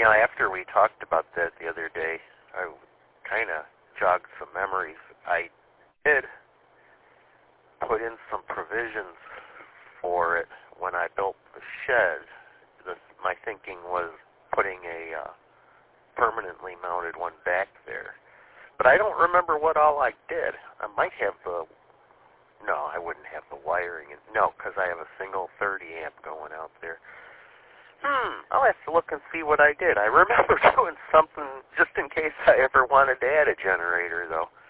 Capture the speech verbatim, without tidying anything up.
know, after we talked about that the other day, I kind of jogged some memories. I did put in some provisions for it when I built the shed. The, my thinking was putting a uh, permanently mounted one back there. But I don't remember what all I did. I might have the... No, I wouldn't have the wiring. In, no, because I have a single thirty amp going out there. Hmm, I'll have to look and see what I did. I remember doing something just in case I ever wanted to add a generator, though.